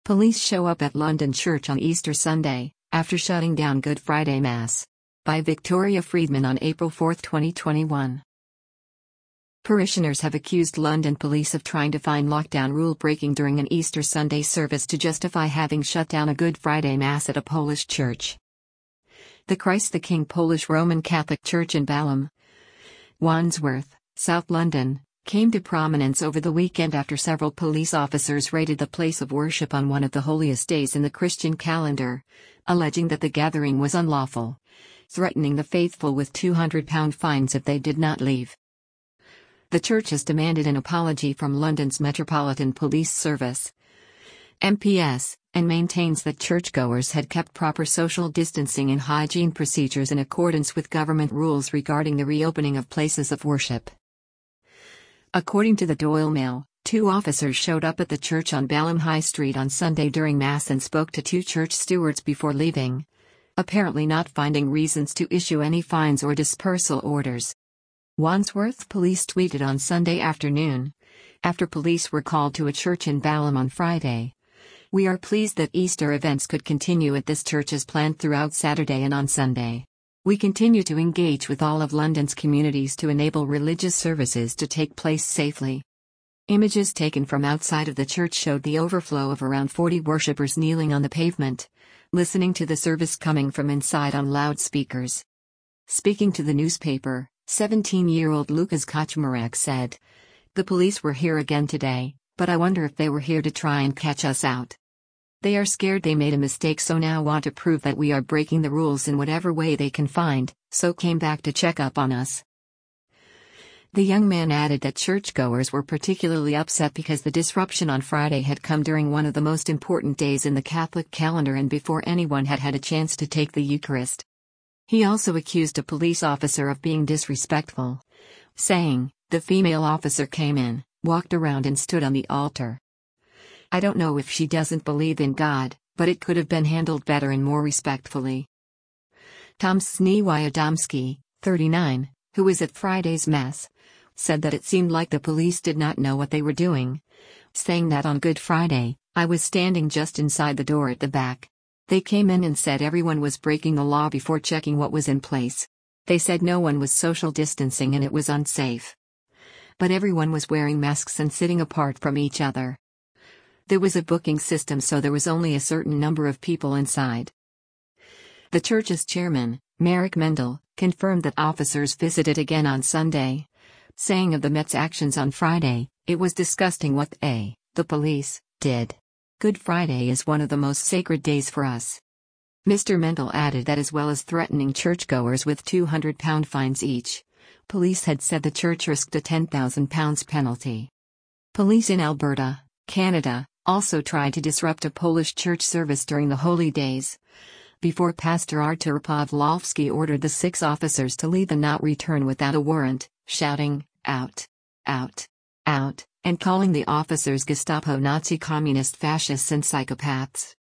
Police show up at London Church on Easter Sunday, after shutting down Good Friday Mass. By Victoria Friedman on April 4, 2021. Parishioners have accused London police of trying to find lockdown rule breaking during an Easter Sunday service to justify having shut down a Good Friday Mass at a Polish church. The Christ the King Polish Roman Catholic Church in Balham, Wandsworth, South London, came to prominence over the weekend after several police officers raided the place of worship on one of the holiest days in the Christian calendar, alleging that the gathering was unlawful, threatening the faithful with £200 fines if they did not leave. The church has demanded an apology from London's Metropolitan Police Service, MPS, and maintains that churchgoers had kept proper social distancing and hygiene procedures in accordance with government rules regarding the reopening of places of worship. According to the Doyle Mail, 2 officers showed up at the church on Balham High Street on Sunday during Mass and spoke to 2 church stewards before leaving, apparently not finding reasons to issue any fines or dispersal orders. Wandsworth police tweeted on Sunday afternoon, after police were called to a church in Balham on Friday. "We are pleased that Easter events could continue at this church as planned throughout Saturday and on Sunday. We continue to engage with all of London's communities to enable religious services to take place safely." Images taken from outside of the church showed the overflow of around 40 worshippers kneeling on the pavement, listening to the service coming from inside on loudspeakers. Speaking to the newspaper, 17-year-old Lukas Kaczmarek said, "The police were here again today, but I wonder if they were here to try and catch us out. They are scared they made a mistake, so now want to prove that we are breaking the rules in whatever way they can find, so came back to check up on us." The young man added that churchgoers were particularly upset because the disruption on Friday had come during one of the most important days in the Catholic calendar and before anyone had had a chance to take the Eucharist. He also accused a police officer of being disrespectful, saying, "The female officer came in, walked around and stood on the altar. I don't know if she doesn't believe in God, but it could have been handled better and more respectfully." Tomsny Adamski, 39, who was at Friday's Mass, said that it seemed like the police did not know what they were doing, saying that on Good Friday, "I was standing just inside the door at the back. They came in and said everyone was breaking the law before checking what was in place. They said no one was social distancing and it was unsafe. But everyone was wearing masks and sitting apart from each other. There was a booking system, so there was only a certain number of people inside." The church's chairman, Marek Mendel, confirmed that officers visited again on Sunday, saying of the Met's actions on Friday, "It was disgusting what the police, did. Good Friday is one of the most sacred days for us." Mr. Mendel added that as well as threatening churchgoers with £200 fines each, police had said the church risked a £10,000 penalty. Police in Alberta, Canada, also tried to disrupt a Polish church service during the holy days, before Pastor Artur Pawlowski ordered the 6 officers to leave and not return without a warrant, shouting, "Out! Out! Out!" and calling the officers Gestapo, Nazi, communist, fascists and psychopaths.